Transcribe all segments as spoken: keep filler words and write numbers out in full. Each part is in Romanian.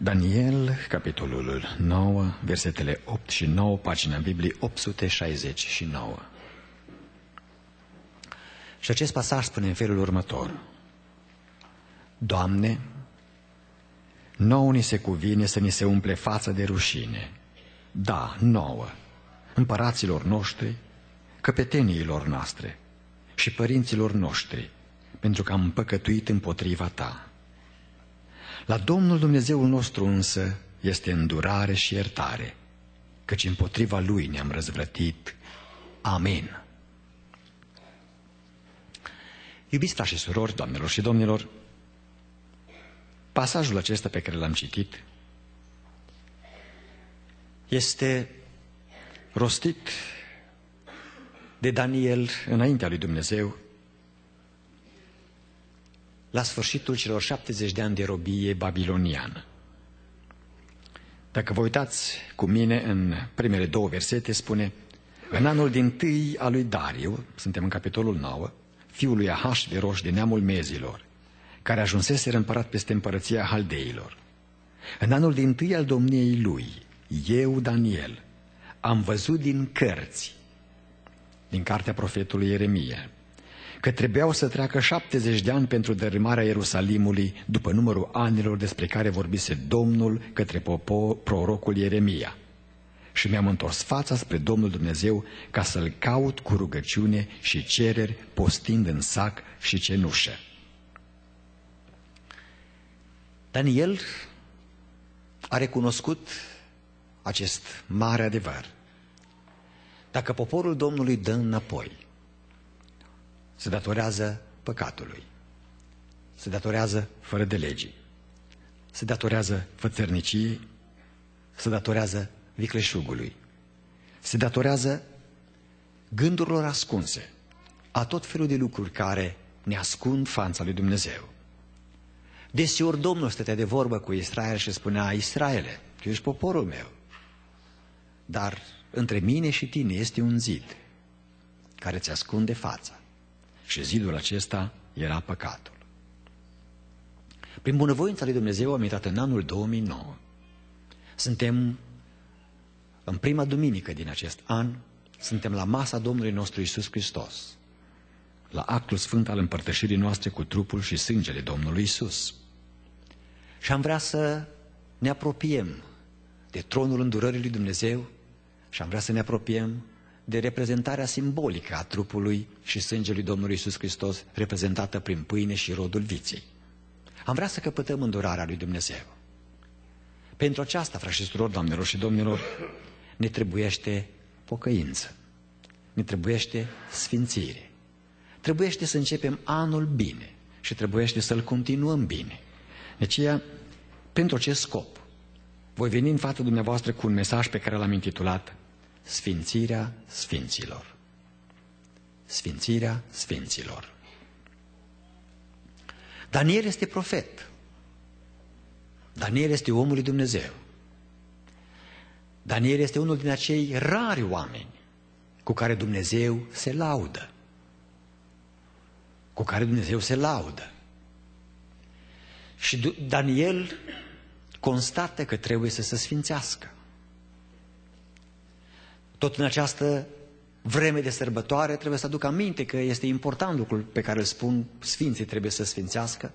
Daniel, capitolul nouă, versetele opt și nouă, pagina Bibliei opt sute șaizeci și nouă. Și acest pasaj spune în felul următor: Doamne, nouă ni se cuvine să ni se umple fața de rușine, da, nouă, împăraților noștri, căpeteniilor noastre și părinților noștri, pentru că am păcătuit împotriva Ta. La Domnul Dumnezeul nostru însă este îndurare și iertare, căci împotriva Lui ne-am răzvrătit. Amin. Iubiți frați și surori, doamnelor și domnilor, pasajul acesta pe care l-am citit este rostit de Daniel înaintea lui Dumnezeu la sfârșitul celor șaptezeci de ani de robie babiloniană. Dacă vă uitați cu mine în primele două versete, spune: în anul dintâi al lui Dariu, suntem în capitolul nouă, fiul lui Ahasveros de neamul Mezilor, care ajunseseră împărat peste împărăția Haldeilor. În anul dintâi al domniei lui, eu, Daniel, am văzut din cărți, din cartea profetului Ieremia, că trebuiau să treacă șaptezeci de ani pentru dărâmarea Ierusalimului, după numărul anilor despre care vorbise Domnul către popor, prorocul Ieremia. Și mi-am întors fața spre Domnul Dumnezeu ca să-L caut cu rugăciune și cereri, postind în sac și cenușă. Daniel a recunoscut acest mare adevăr. Dacă poporul Domnului dă înapoi, se datorează păcatului, se datorează fără de legii, se datorează fățărniciei, se datorează vicleșugului, se datorează gândurilor ascunse, a tot felul de lucruri care ne ascund fața lui Dumnezeu. Deseori Domnul stătea de vorbă cu Israel și spunea: Israele, tu ești poporul meu, dar între mine și tine este un zid care ți ascunde fața. Și zidul acesta era păcatul. Prin bunăvoința lui Dumnezeu am intrat în anul două mii nouă. Suntem în prima duminică din acest an, suntem la masa Domnului nostru Iisus Hristos, la actul sfânt al împărtășirii noastre cu trupul și sângele Domnului Iisus. Și am vrea să ne apropiem de tronul îndurării lui Dumnezeu și am vrea să ne apropiem de reprezentarea simbolică a trupului și sângelui Domnului Iisus Hristos, reprezentată prin pâine și rodul viței. Am vrea să căpătăm îndurarea lui Dumnezeu. Pentru aceasta, frați și surori, doamnelor și domnilor, ne trebuiește pocăință, ne trebuiește sfințire, trebuiește să începem anul bine și trebuiește să-l continuăm bine. De aceea, pentru acest scop, voi veni în fața dumneavoastră cu un mesaj pe care l-am intitulat Sfințirea Sfinților. Sfințirea Sfinților. Daniel este profet. Daniel este omul lui Dumnezeu. Daniel este unul din acei rari oameni cu care Dumnezeu se laudă. Cu care Dumnezeu se laudă. Și Daniel constată că trebuie să se sfințească. Tot în această vreme de sărbătoare trebuie să aduc aminte că este important lucrul pe care îl spun: sfinții trebuie să sfințească.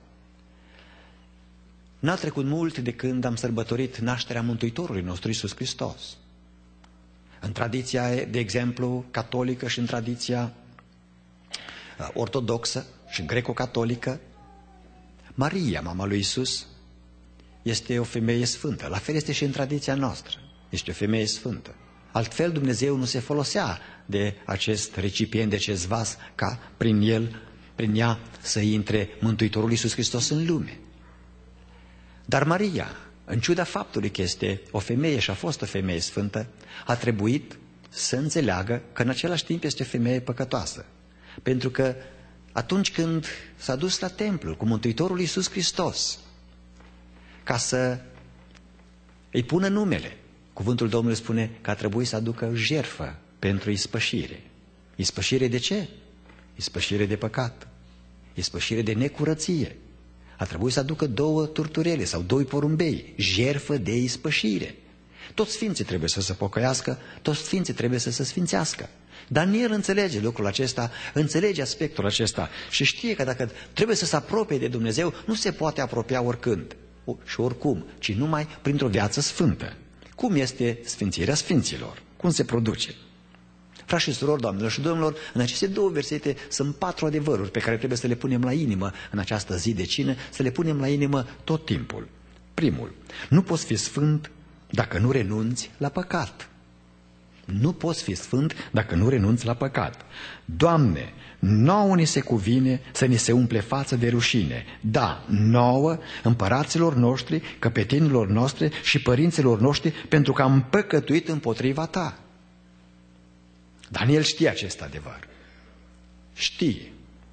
N-a trecut mult de când am sărbătorit nașterea Mântuitorului nostru Iisus Hristos. În tradiția, de exemplu, catolică și în tradiția ortodoxă și greco-catolică, Maria, mama lui Iisus, este o femeie sfântă. La fel este și în tradiția noastră. Este o femeie sfântă. Altfel Dumnezeu nu se folosea de acest recipient, de acest vas, ca prin el, prin ea, să intre Mântuitorul Iisus Hristos în lume. Dar Maria, în ciuda faptului că este o femeie și a fost o femeie sfântă, a trebuit să înțeleagă că în același timp este o femeie păcătoasă. Pentru că atunci când s-a dus la templu cu Mântuitorul Iisus Hristos, ca să îi pună numele, cuvântul Domnului spune că a trebuit să aducă jertfă pentru ispășire. Ispășire de ce? Ispășire de păcat. Ispășire de necurăție. A trebuit să aducă două turturele sau doi porumbei, jertfă de ispășire. Toți sfinții trebuie să se pocăiască, toți sfinții trebuie să se sfințească. Daniel înțelege lucrul acesta, înțelege aspectul acesta și știe că dacă trebuie să se apropie de Dumnezeu, nu se poate apropia oricând și oricum, ci numai printr-o viață sfântă. Cum este sfințirea sfinților? Cum se produce? Frați și surori, doamnelor și domnilor, în aceste două versete sunt patru adevăruri pe care trebuie să le punem la inimă în această zi de cină, să le punem la inimă tot timpul. Primul, nu poți fi sfânt dacă nu renunți la păcat. Nu poți fi sfânt dacă nu renunți la păcat. Doamne, nouă ni se cuvine să ni se umple față de rușine. Da, nouă, împăraților noștri, căpetenilor noștri și părinților noștri, pentru că am păcătuit împotriva ta. Daniel știe acest adevăr. Știe.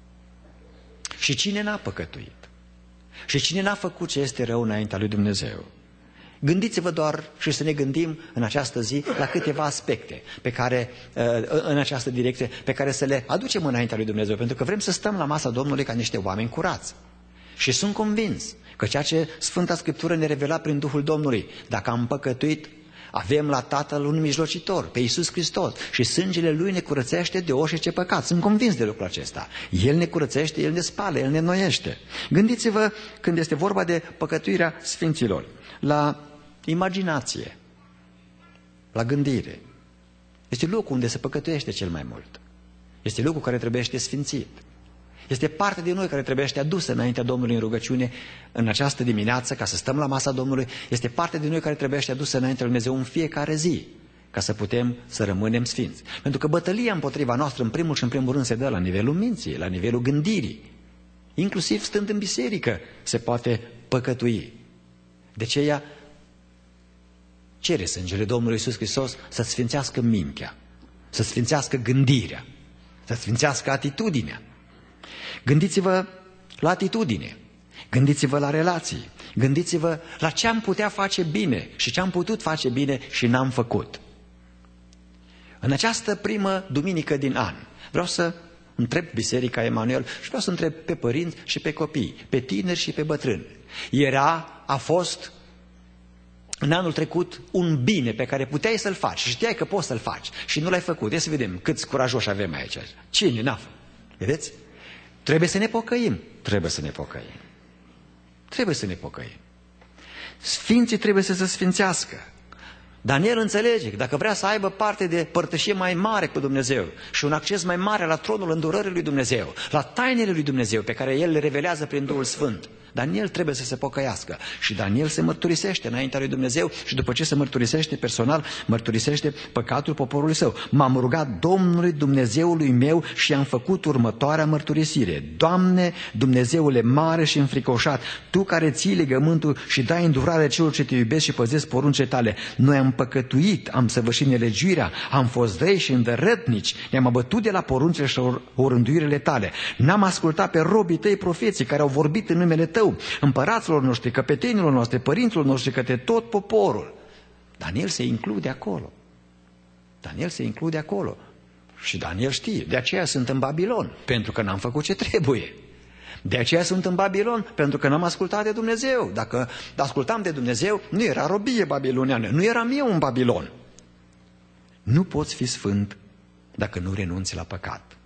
Și cine n-a păcătuit? Și cine n-a făcut ce este rău înaintea lui Dumnezeu? Gândiți-vă doar și să ne gândim în această zi la câteva aspecte pe care, în această direcție, pe care să le aducem înaintea lui Dumnezeu, pentru că vrem să stăm la masa Domnului ca niște oameni curați. Și sunt convins că ceea ce Sfânta Scriptură ne revela prin Duhul Domnului, dacă am păcătuit, avem la Tatăl un mijlocitor, pe Iisus Hristos, și sângele Lui ne curățește de orice păcat. Sunt convins de lucrul acesta. El ne curățește, El ne spală, El ne înnoiește. Gândiți-vă când este vorba de păcătuirea sfinților, la imaginație, la gândire. Este locul unde se păcătuiește cel mai mult. Este locul care trebuie sfințit. Este parte din noi care trebuie adusă înaintea Domnului în rugăciune în această dimineață, ca să stăm la masa Domnului. Este parte din noi care trebuie adusă înaintea lui Dumnezeu în fiecare zi, ca să putem să rămânem sfinți. Pentru că bătălia împotriva noastră, în primul și în primul rând, se dă la nivelul minții, la nivelul gândirii. Inclusiv stând în biserică se poate păcătui. De aceea cere sângele Domnului Iisus Hristos să sfințească mintea, să sfințească gândirea, să sfințească atitudinea. Gândiți-vă la atitudine, gândiți-vă la relații, gândiți-vă la ce am putea face bine și ce am putut face bine și n-am făcut. În această primă duminică din an vreau să întreb Biserica Emanuel și vreau să întreb pe părinți și pe copii, pe tineri și pe bătrâni. Era, a fost în anul trecut un bine pe care puteai să-l faci și știai că poți să-l faci și nu l-ai făcut. Ia să vedem câți curajoși avem aici. Cine n-a făcut? Vedeți? Trebuie să ne pocăim. Trebuie să ne pocăim. Trebuie să ne pocăim. Sfinții trebuie să se sfințească. Daniel înțelege că dacă vrea să aibă parte de părtășie mai mare cu Dumnezeu și un acces mai mare la tronul îndurării lui Dumnezeu, la tainele lui Dumnezeu pe care El le revelează prin Duhul Sfânt, Daniel trebuie să se pocăiască și Daniel se mărturisește înaintea lui Dumnezeu și după ce se mărturisește personal, mărturisește păcatul poporului său. M-am rugat Domnului Dumnezeului meu și am făcut următoarea mărturisire. Doamne, Dumnezeule mare și înfricoșat, Tu care ții legământul și dai îndurare celor ce Te iubesc și păzesc poruncile Tale, noi am păcătuit, am săvârșit nelegiuirea, am fost răi și îndărătnici, ne-am abătut de la poruncile și orânduirile Tale, n-am ascultat pe robii Tăi profeții care au vorbit în numele Tău, împăraților noștri, căpetenilor noștri, părinților noștri, către tot poporul. Daniel se include acolo. Daniel se include acolo. Și Daniel știe, de aceea sunt în Babilon, pentru că n-am făcut ce trebuie. De aceea sunt în Babilon, pentru că n-am ascultat de Dumnezeu. Dacă ascultam de Dumnezeu, nu era robie babiloniană, nu eram eu în Babilon. Nu poți fi sfânt dacă nu renunți la păcat.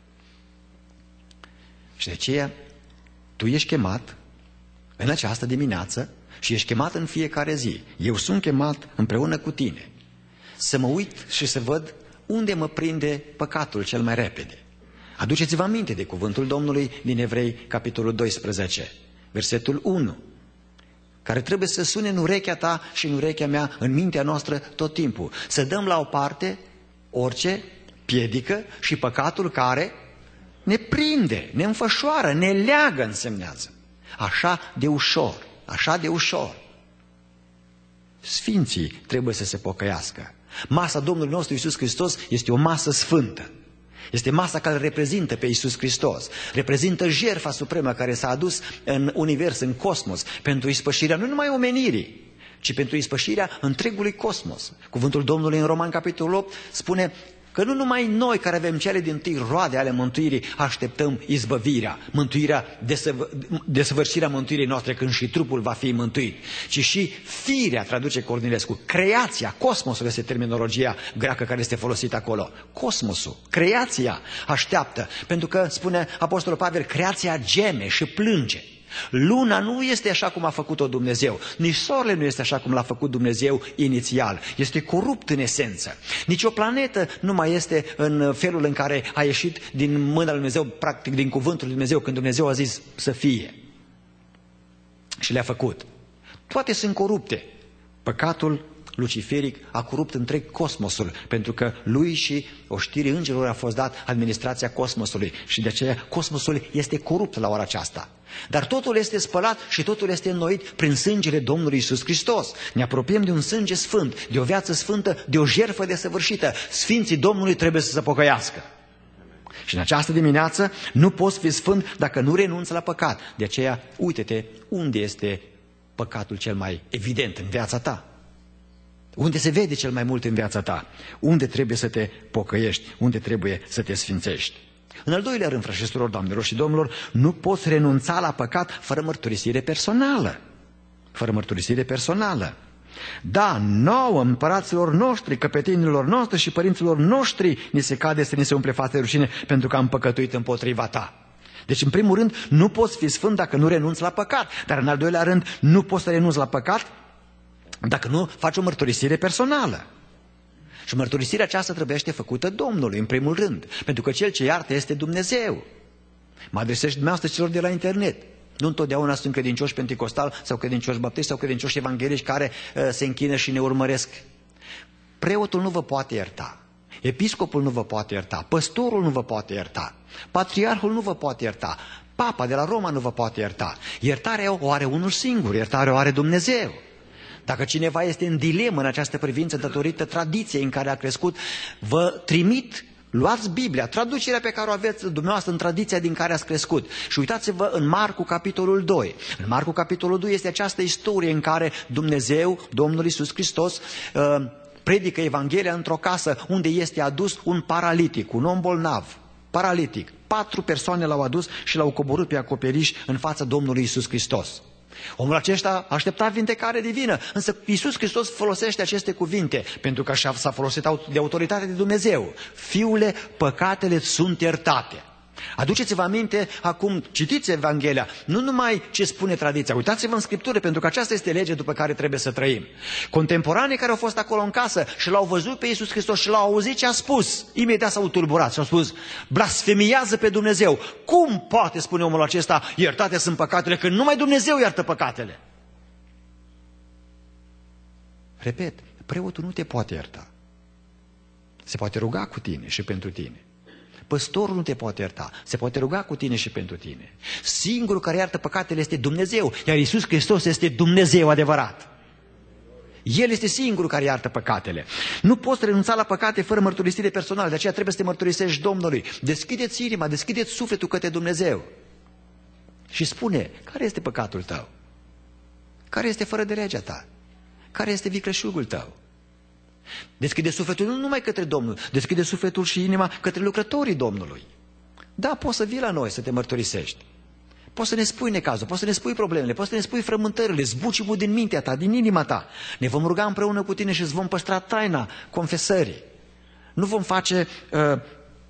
Și de aceea tu ești chemat în această dimineață și ești chemat în fiecare zi. Eu sunt chemat împreună cu tine să mă uit și să văd unde mă prinde păcatul cel mai repede. Aduceți-vă aminte de cuvântul Domnului din Evrei, capitolul doisprezece, versetul unu, care trebuie să sune în urechea ta și în urechea mea, în mintea noastră tot timpul. Să dăm la o parte orice piedică și păcatul care ne prinde, ne înfășoară, ne leagă, însemnează. Așa de ușor, așa de ușor. Sfinții trebuie să se pocăiască. Masa Domnului nostru Iisus Hristos este o masă sfântă. Este masa care reprezintă pe Iisus Hristos. Reprezintă jertfa supremă care s-a adus în univers, în cosmos, pentru ispășirea nu numai omenirii, ci pentru ispășirea întregului cosmos. Cuvântul Domnului în Roman, capitolul opt, spune că nu numai noi care avem cele dintâi roade ale mântuirii așteptăm izbăvirea, mântuirea, desăv- desăvârșirea mântuirii noastre când și trupul va fi mântuit, ci și firea, traduce Cornilescu, creația, cosmosul este terminologia greacă care este folosită acolo. Cosmosul, creația așteaptă, pentru că, spune Apostolul Pavel, creația geme și plânge. Luna nu este așa cum a făcut-o Dumnezeu, nici soarele nu este așa cum l-a făcut Dumnezeu inițial, este corupt în esență. Nici o planetă nu mai este în felul în care a ieșit din mâna lui Dumnezeu, practic din cuvântul lui Dumnezeu, când Dumnezeu a zis să fie. Și le-a făcut. Toate sunt corupte. Păcatul luciferic a corupt întreg cosmosul, pentru că lui și oștirii îngerilor a fost dat administrația cosmosului și de aceea cosmosul este corupt la ora aceasta. Dar totul este spălat și totul este înnoit prin sângele Domnului Iisus Hristos. Ne apropiem de un sânge sfânt, de o viață sfântă, de o jertfă desăvârșită. Sfinții Domnului trebuie să se pocăiască. Și în această dimineață nu poți fi sfânt dacă nu renunți la păcat. De aceea, uite-te unde este păcatul cel mai evident în viața ta. Unde se vede cel mai mult în viața ta? Unde trebuie să te pocăiești? Unde trebuie să te sfințești? În al doilea rând, frați și surori, doamnelor și domnilor, nu poți renunța la păcat fără mărturisire personală. Fără mărturisire personală. Da, nouă împăraților noștri, căpetenilor noștri și părinților noștri ni se cade să ni se umple fața de rușine pentru că am păcătuit împotriva ta. Deci, în primul rând, nu poți fi sfânt dacă nu renunți la păcat. Dar, în al doilea rând, nu poți să renunți la păcat dacă nu faci o mărturisire personală. Și mărturisirea aceasta trebuiește făcută Domnului, în primul rând, pentru că Cel ce iartă este Dumnezeu. Mă adresez dumneavoastră celor de la internet. Nu întotdeauna sunt credincioși pentecostali sau credincioși baptiști sau credincioși evanghelici care uh, se închină și ne urmăresc. Preotul nu vă poate ierta, episcopul nu vă poate ierta, păstorul nu vă poate ierta, patriarhul nu vă poate ierta, papa de la Roma nu vă poate ierta. Iertarea o are unul singur, iertarea o are Dumnezeu. Dacă cineva este în dilemă în această privință datorită tradiției în care a crescut, vă trimit, luați Biblia, traducerea pe care o aveți dumneavoastră în tradiția din care ați crescut. Și uitați-vă în Marcu, capitolul doi. În Marcu, capitolul doi este această istorie în care Dumnezeu, Domnul Iisus Hristos, predică Evanghelia într-o casă unde este adus un paralitic, un om bolnav, paralitic. Patru persoane l-au adus și l-au coborât pe acoperiș în fața Domnului Iisus Hristos. Omul acesta aștepta vindecare divină, însă Iisus Hristos folosește aceste cuvinte, pentru că s-a folosit de autoritate de Dumnezeu. Fiule, păcatele sunt iertate. Aduceți-vă aminte acum, citiți Evanghelia, nu numai ce spune tradiția, uitați-vă în Scriptură, pentru că aceasta este legea după care trebuie să trăim. Contemporanii care au fost acolo în casă și l-au văzut pe Iisus Hristos și l-au auzit ce a spus, imediat s-au tulburat și au spus, blasfemiază pe Dumnezeu. Cum poate, spune omul acesta, iertate sunt păcatele, când numai Dumnezeu iartă păcatele? Repet, preotul nu te poate ierta. Se poate ruga cu tine și pentru tine. Păstorul nu te poate ierta, se poate ruga cu tine și pentru tine. Singurul care iartă păcatele este Dumnezeu, iar Iisus Hristos este Dumnezeu adevărat. El este singurul care iartă păcatele. Nu poți renunța la păcate fără mărturisire personală, de aceea trebuie să te mărturisești Domnului. Deschideți inima, deschideți sufletul către Dumnezeu și spune, care este păcatul tău? Care este fără de legea ta? Care este vicleșugul tău? Deschide sufletul nu numai către Domnul, deschide sufletul și inima către lucrătorii Domnului. Da, poți să vii la noi să te mărturisești. Poți să ne spui necazul, poți să ne spui problemele, poți să ne spui frământările, zbucimul din mintea ta, din inima ta. Ne vom ruga împreună cu tine și îți vom păstra taina confesării. Nu vom face uh,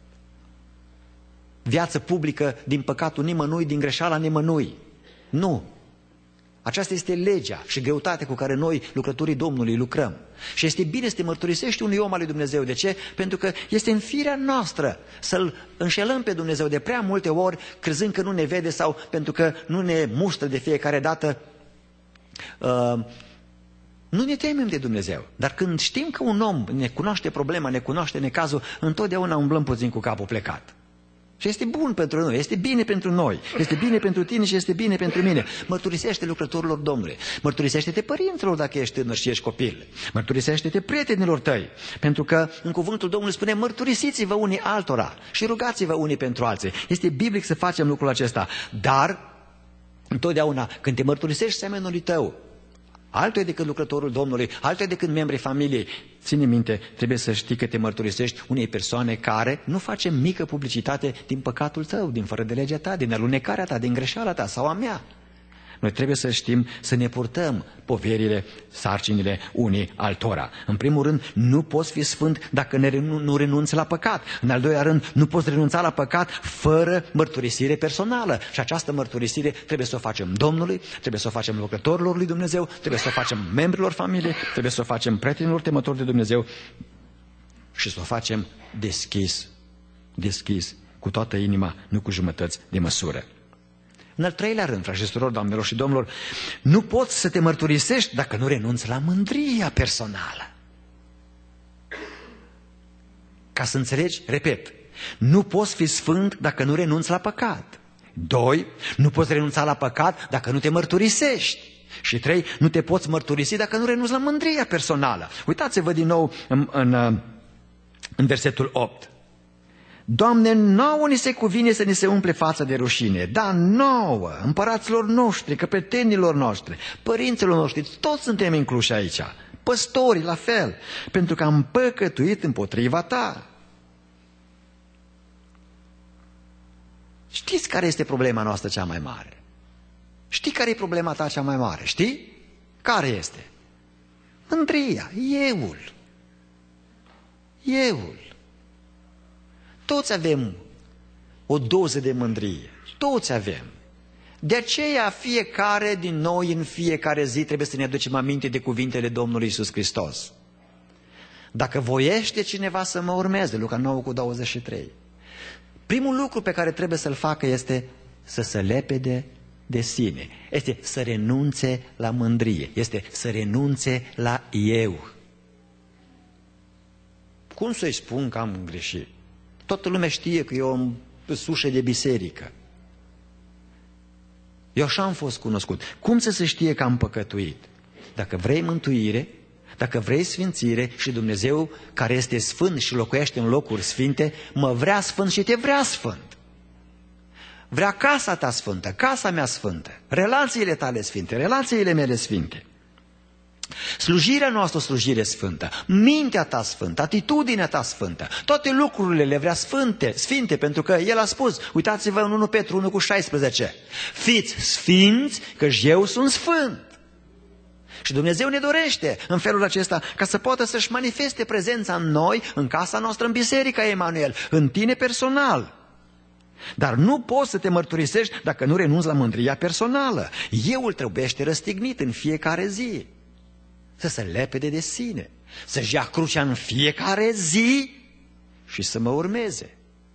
viață publică din păcatul nimănui, din greșeala nimănui. Nu. Aceasta este legea și greutatea cu care noi, lucrătorii Domnului, lucrăm. Și este bine să te mărturisești unui om al lui Dumnezeu. De ce? Pentru că este în firea noastră să-L înșelăm pe Dumnezeu de prea multe ori, crezând că nu ne vede sau pentru că nu ne muștră de fiecare dată. Uh, nu ne temem de Dumnezeu. Dar când știm că un om ne cunoaște problema, ne cunoaște necazul, întotdeauna umblăm puțin cu capul plecat. Și este bun pentru noi, este bine pentru noi, este bine pentru tine și este bine pentru mine. Mărturisește lucrătorilor Domnului, mărturisește-te părinților dacă ești tânăr și ești copil, mărturisește-te prietenilor tăi, pentru că în cuvântul Domnului spune mărturisiți-vă unii altora și rugați-vă unii pentru alții. Este biblic să facem lucrul acesta, dar întotdeauna când te mărturisești semenului tău, Altul e decât lucrătorul Domnului, altul e decât membrii familiei. Ține minte, trebuie să știi că te mărturisești unei persoane care nu face mică publicitate din păcatul tău, din fără de legea ta, din alunecarea ta, din greșeala ta sau a mea. Noi trebuie să știm să ne purtăm poverile, sarcinile unii altora. În primul rând, nu poți fi sfânt dacă nu renunți la păcat. În al doilea rând, nu poți renunța la păcat fără mărturisire personală. Și această mărturisire trebuie să o facem Domnului, trebuie să o facem lucrătorilor lui Dumnezeu, trebuie să o facem membrilor familiei, trebuie să o facem prietenilor temători de Dumnezeu și să o facem deschis, deschis, cu toată inima, nu cu jumătăți de măsură. În al treilea rând, frați și surori, doamnelor și domnilor, nu poți să te mărturisești dacă nu renunți la mândria personală. Ca să înțelegi, repet, nu poți fi sfânt dacă nu renunți la păcat. Doi, nu poți renunța la păcat dacă nu te mărturisești. Și trei, nu te poți mărturisi dacă nu renunți la mândria personală. Uitați-vă din nou în, în, în versetul opt. Doamne, nouă ni se cuvine să ni se umple fața de rușine, da, nouă, împăraților noștri, căpetenilor noștri, părinților noștri, toți suntem incluși aici, păstorii la fel, pentru că am păcătuit împotriva ta. Știți care este problema noastră cea mai mare? Știi care e problema ta cea mai mare? Știi? Care este? Mândria, euul. Euul. Toți avem o doză de mândrie. Toți avem. De aceea fiecare din noi în fiecare zi trebuie să ne aducem aminte de cuvintele Domnului Iisus Hristos. Dacă voiește cineva să mă urmeze, Luca nouă cu douăzeci și trei, primul lucru pe care trebuie să-l facă este să se lepede de sine. Este să renunțe la mândrie. Este să renunțe la eu. Cum să-i spun că am greșit? Toată lumea știe că eu am sușe de biserică. Eu așa am fost cunoscut. Cum să se știe că am păcătuit? Dacă vrei mântuire, dacă vrei sfințire și Dumnezeu care este sfânt și locuiește în locuri sfinte, mă vrea sfânt și te vrea sfânt. Vrea casa ta sfântă, casa mea sfântă, relațiile tale sfinte, relațiile mele sfinte. Slujirea noastră, slujire sfântă, mintea ta sfântă, atitudinea ta sfântă, toate lucrurile le vrea sfânte, sfinte, pentru că El a spus, uitați-vă în unu Petru unu cu șaisprezece, fiți sfinți că eu sunt sfânt. Și Dumnezeu ne dorește în felul acesta ca să poată să-și manifeste prezența în noi, în casa noastră, în biserica Emanuel, în tine personal. Dar nu poți să te mărturisești dacă nu renunți la mândria personală. Euul trebuiește răstignit în fiecare zi. Să se lepede de sine, să-și ia crucea în fiecare zi și să mă urmeze.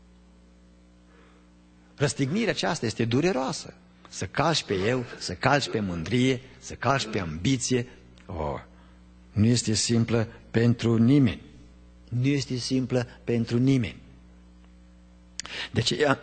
Răstignirea aceasta este dureroasă. Să calci pe eu, să calci pe mândrie, să calci pe ambiție. Oh, nu este simplă pentru nimeni. Nu este simplă pentru nimeni. De aceea,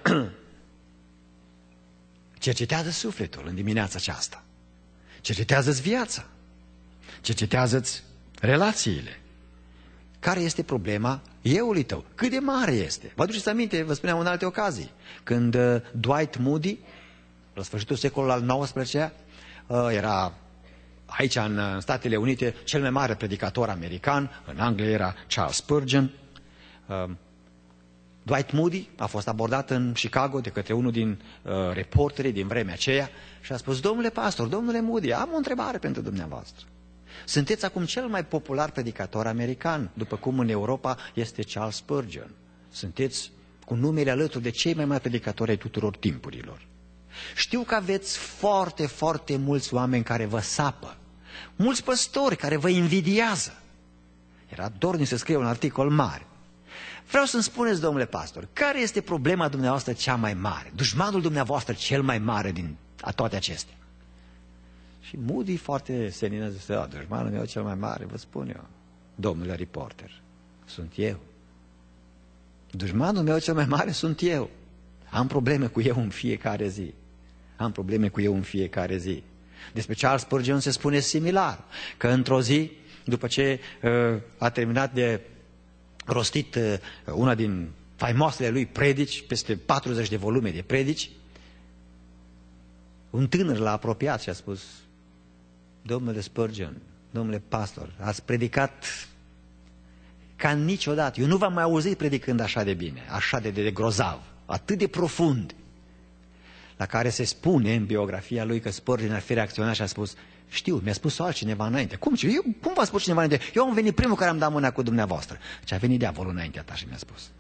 cercetează sufletul în dimineața aceasta. Cercetează-ți viața. Cercetează-ți relațiile. Care este problema euului tău? Cât de mare este? Vă aduceți aminte, vă spuneam în alte ocazii, când uh, Dwight Moody, la sfârșitul secolului al nouăsprezecelea, uh, era aici în Statele Unite cel mai mare predicator american, în Anglia era Charles Spurgeon. Uh, Dwight Moody a fost abordat în Chicago de către unul din uh, reporterii din vremea aceea și a spus, domnule pastor, domnule Moody, am o întrebare pentru dumneavoastră. Sunteți acum cel mai popular predicator american, după cum în Europa este Charles Spurgeon. Sunteți cu numele alături de cei mai mari predicatori ai tuturor timpurilor. Știu că aveți foarte, foarte mulți oameni care vă sapă, mulți păstori care vă invidiază. Era dornic să scrie un articol mare. Vreau să-mi spuneți, domnule pastor, care este problema dumneavoastră cea mai mare, dușmanul dumneavoastră cel mai mare din a toate acestea? Și Moody foarte senin zise, da, dușmanul meu cel mai mare, vă spun eu, domnule reporter, sunt eu. Dușmanul meu cel mai mare sunt eu. Am probleme cu eu în fiecare zi. Am probleme cu eu în fiecare zi. Despre Charles Spurgeon se spune similar, că într-o zi, după ce uh, a terminat de rostit uh, una din faimoasele lui predici, peste patruzeci de volume de predici, un tânăr l-a apropiat și a spus, domnule Spurgeon, domnule pastor, ați predicat ca niciodată. Eu nu v-am mai auzit predicând așa de bine, așa de, de, de grozav, atât de profund. La care se spune în biografia lui că Spurgeon ar fi reacționat și a spus: știu, mi-a spus altcineva înainte. Cum? Eu, cum v-a spus cineva înainte? Eu am venit primul care am dat mâna cu dumneavoastră. Ce a venit diavolul înaintea ta și mi-a spus.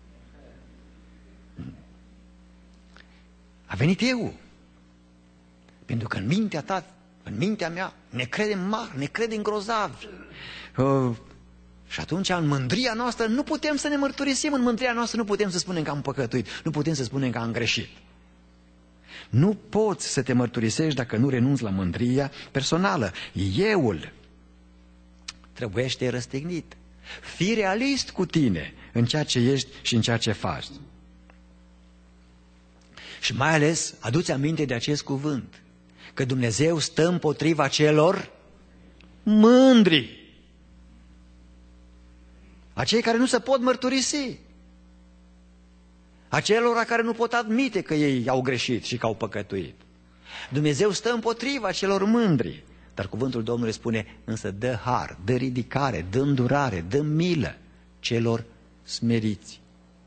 A venit eu. Pentru că în mintea ta, în mintea mea, ne credem mari, ne credem grozavi. Uh, și atunci, în mândria noastră, nu putem să ne mărturisim. În mândria noastră nu putem să spunem că am păcătuit. Nu putem să spunem că am greșit. Nu poți să te mărturisești dacă nu renunți la mândria personală. Euul trebuiește răstignit. Fii realist cu tine în ceea ce ești și în ceea ce faci. Și mai ales, adu-ți aminte de acest cuvânt, că Dumnezeu stă împotriva celor mândri. Acei care nu se pot mărturisi. Acelora care nu pot admite că ei au greșit și că au păcătuit. Dumnezeu stă împotriva celor mândri. Dar cuvântul Domnului spune: însă dă har, dă ridicare, dă îndurare, dă milă celor smeriți.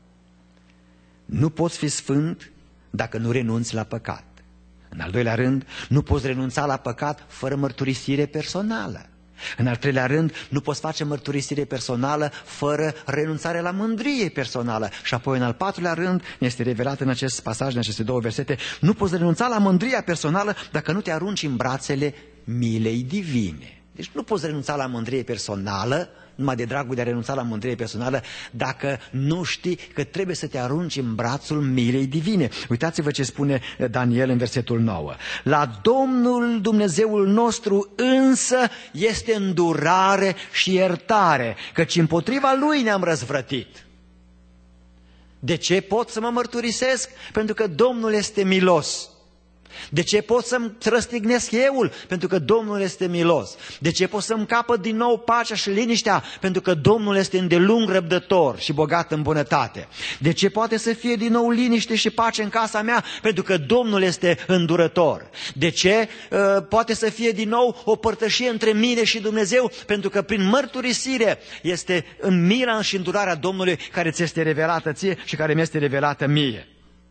Nu poți fi sfânt dacă nu renunți la păcat. În al doilea rând, nu poți renunța la păcat fără mărturisire personală. În al treilea rând, nu poți face mărturisire personală fără renunțare la mândrie personală. Și apoi, în al patrulea rând, este revelat în acest pasaj, în aceste două versete, nu poți renunța la mândria personală dacă nu te arunci în brațele milei divine. Deci nu poți renunța la mândrie personală, numai de dragul de a renunța la mândrie personală, dacă nu știi că trebuie să te arunci în brațul milei divine. Uitați-vă ce spune Daniel în versetul nouă. La Domnul Dumnezeul nostru însă este îndurare și iertare, căci împotriva Lui ne-am răzvrătit. De ce pot să mă mărturisesc? Pentru că Domnul este milos. De ce pot să-mi răstignesc euul? Pentru că Domnul este milos. De ce pot să-mi capăt din nou pacea și liniștea? Pentru că Domnul este îndelung răbdător și bogat în bunătate. De ce poate să fie din nou liniște și pace în casa mea? Pentru că Domnul este îndurător. De ce uh, poate să fie din nou o părtășie între mine și Dumnezeu? Pentru că prin mărturisire este în mila și îndurarea Domnului care ți este revelată ție și care mi este revelată mie.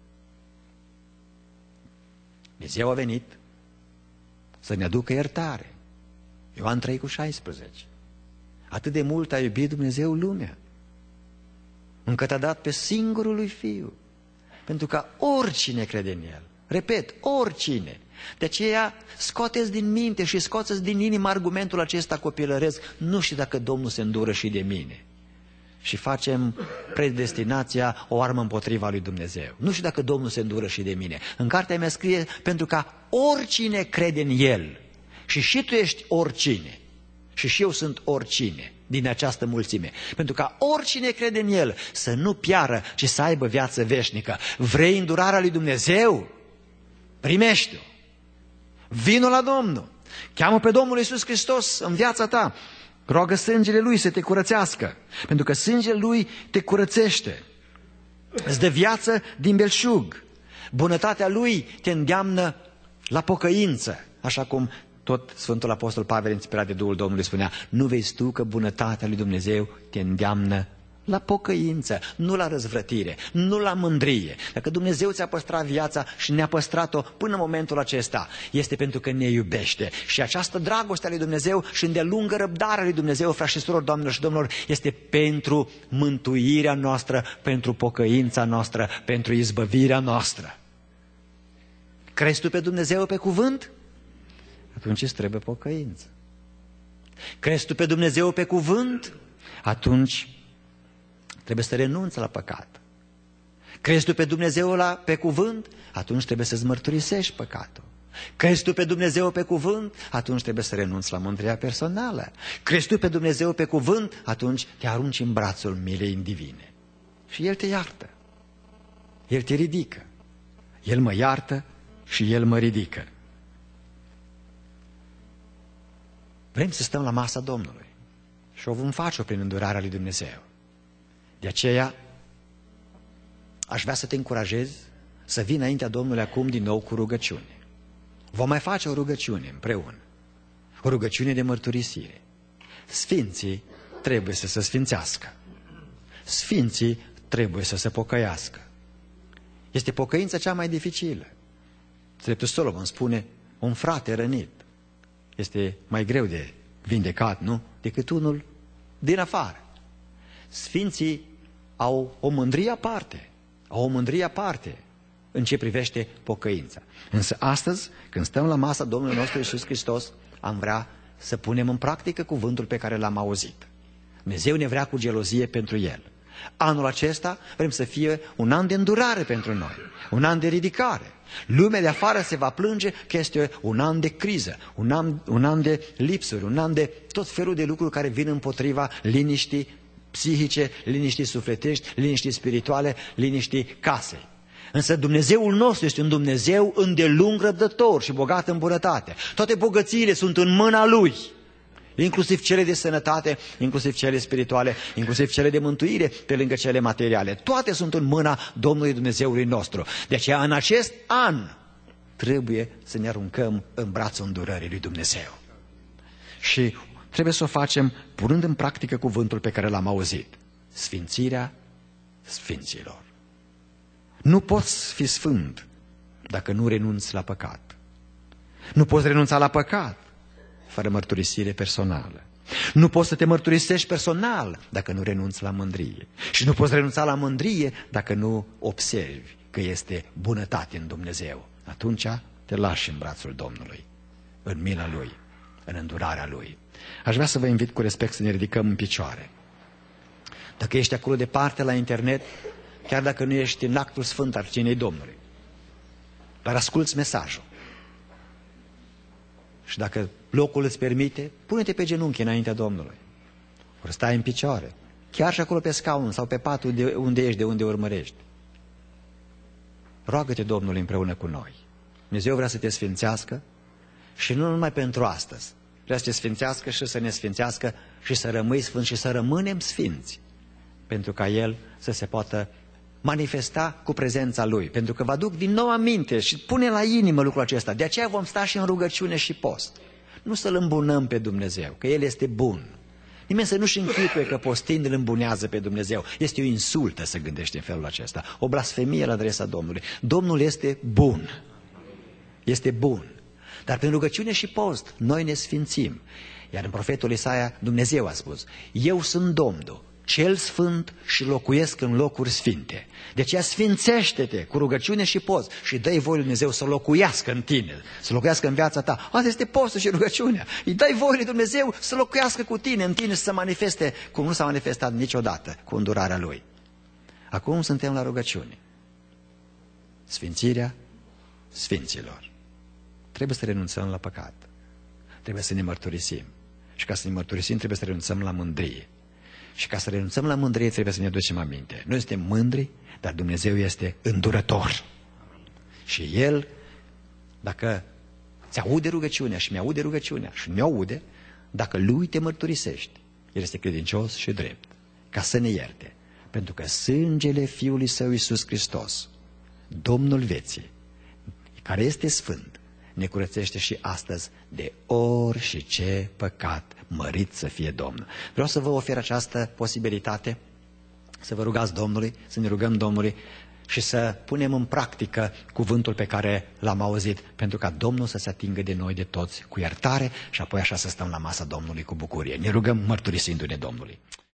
Dumnezeu a venit să ne aducă iertare. Ioan trei cu șaisprezece. Atât de mult a iubit Dumnezeu lumea, încât a dat pe singurul lui Fiu, pentru ca oricine crede în El, repet, oricine. De aceea scoateți din minte și scoateți din inimă argumentul acesta copilăresc: nu știu dacă Domnul se îndură și de mine. Și facem predestinația o armă împotriva lui Dumnezeu. Nu știu dacă Domnul se îndură și de mine. În cartea mea scrie: pentru ca oricine crede în El. Și și tu ești oricine. Și și eu sunt oricine din această mulțime. Pentru ca oricine crede în El să nu piară, ci să aibă viață veșnică. Vrei îndurarea lui Dumnezeu? Primește-o. Vino la Domnul. Cheamă pe Domnul Iisus Hristos în viața ta. Roagă sângele Lui să te curățească, pentru că sângele Lui te curățește. Îți dă viață din belșug. Bunătatea Lui te îndeamnă la pocăință, așa cum tot Sfântul Apostol Pavel, inspirat de Duhul Domnului, spunea: nu vezi tu că bunătatea lui Dumnezeu te îndeamnă la pocăință, nu la răzvrătire, nu la mândrie. Dacă Dumnezeu ți-a păstrat viața și ne-a păstrat-o până în momentul acesta, este pentru că ne iubește. Și această dragoste a lui Dumnezeu și îndelungă răbdarea lui Dumnezeu, frați și surori, doamnelor și domnilor, este pentru mântuirea noastră, pentru pocăința noastră, pentru izbăvirea noastră. Crezi tu pe Dumnezeu pe cuvânt? Atunci îți trebuie pocăință. Crezi tu pe Dumnezeu pe cuvânt? Atunci trebuie să renunți la păcat. Crezi tu pe Dumnezeu la, pe cuvânt? Atunci trebuie să-ți mărturisești păcatul. Crezi tu pe Dumnezeu pe cuvânt? Atunci trebuie să renunți la mândria personală. Crezi tu pe Dumnezeu pe cuvânt? Atunci te arunci în brațul milei divine. Și El te iartă. El te ridică. El mă iartă și El mă ridică. Vrem să stăm la masa Domnului și o vom face-o prin îndurarea lui Dumnezeu. De aceea aș vrea să te încurajez să vii înaintea Domnului acum din nou cu rugăciune. Vom mai face o rugăciune împreună. o rugăciune de mărturisire. Sfinții trebuie să se sfințească. Sfinții trebuie să se pocăiască. Este pocăința cea mai dificilă. Dreptul Solomon spune, un frate rănit este mai greu de vindecat, nu? Decât unul din afară. Sfinții au o mândrie aparte, au o mândrie aparte în ce privește pocăința. Însă astăzi, când stăm la masa Domnului nostru Iisus Hristos, am vrea să punem în practică cuvântul pe care l-am auzit. Dumnezeu ne vrea cu gelozie pentru El. Anul acesta vrem să fie un an de îndurare pentru noi, un an de ridicare. Lumea de afară se va plânge că este un an de criză, un an, un an de lipsuri, un an de tot felul de lucruri care vin împotriva liniștii psihice, liniștii sufletești, liniștii spirituale, liniștii casei. Însă Dumnezeul nostru este un Dumnezeu îndelung răbdător și bogat în bunătate. Toate bogățiile sunt în mâna Lui, inclusiv cele de sănătate, inclusiv cele spirituale, inclusiv cele de mântuire, pe lângă cele materiale. Toate sunt în mâna Domnului Dumnezeului nostru. De aceea, în acest an, trebuie să ne aruncăm în brațul îndurării lui Dumnezeu. Și trebuie să o facem punând în practică cuvântul pe care l-am auzit. Sfințirea sfinților. Nu poți fi sfânt dacă nu renunți la păcat. Nu poți renunța la păcat fără mărturisire personală. Nu poți să te mărturisești personal dacă nu renunți la mândrie. Și nu poți renunța la mândrie dacă nu observi că este bunătate în Dumnezeu. Atunci te lași în brațul Domnului, în mila Lui, în îndurarea Lui. Aș vrea să vă invit cu respect să ne ridicăm în picioare. Dacă ești acolo departe la internet, chiar dacă nu ești în actul sfânt al cinei Domnului, dar asculți mesajul. Și dacă locul îți permite, pune-te pe genunchi înaintea Domnului. Ori stai în picioare, chiar și acolo pe scaun sau pe patul de unde ești, de unde urmărești. Roagă-te Domnului împreună cu noi. Dumnezeu vrea să te sfințească și nu numai pentru astăzi. Vrea să te sfințească și să ne sfințească și să rămâi sfânt și să rămânem sfinți. Pentru ca El să se poată manifesta cu prezența Lui. Pentru că vă aduc din nou aminte și pune la inimă lucrul acesta. De aceea vom sta și în rugăciune și post. Nu să-L îmbunăm pe Dumnezeu, că El este bun. Nimeni să nu-și închipuie că postind îl îmbunează pe Dumnezeu. Este o insultă să gândești în felul acesta. O blasfemie la adresa Domnului. Domnul este bun. Este bun. Dar prin rugăciune și post noi ne sfințim. Iar în profetul Isaia Dumnezeu a spus: Eu sunt Domnul, cel sfânt și locuiesc în locuri sfinte. De aceea sfințește-te cu rugăciune și post și dă-i voie lui Dumnezeu să locuiască în tine, să locuiască în viața ta. Asta este postul și rugăciunea. Îi dai voie lui Dumnezeu să locuiască cu tine, în tine, și să manifeste cum nu s-a manifestat niciodată, cu îndurarea Lui. Acum suntem la rugăciune. Sfințirea sfinților. Trebuie să renunțăm la păcat. Trebuie să ne mărturisim. Și ca să ne mărturisim trebuie să renunțăm la mândrie. Și ca să renunțăm la mândrie trebuie să ne aducem aminte. Noi suntem mândri, dar Dumnezeu este îndurător. Și El, dacă ți aude rugăciunea și mi-aude rugăciunea și mi-aude, dacă Lui te mărturisești, El este credincios și drept, ca să ne ierte. Pentru că sângele Fiului Său Iisus Hristos, Domnul vieții, care este sfânt, ne curățește și astăzi de ori și ce păcat, mărit să fie Domnul. Vreau să vă ofer această posibilitate, să vă rugați Domnului, să ne rugăm Domnului și să punem în practică cuvântul pe care l-am auzit, pentru ca Domnul să se atingă de noi de toți cu iertare și apoi așa să stăm la masa Domnului cu bucurie. Ne rugăm mărturisindu-ne Domnului.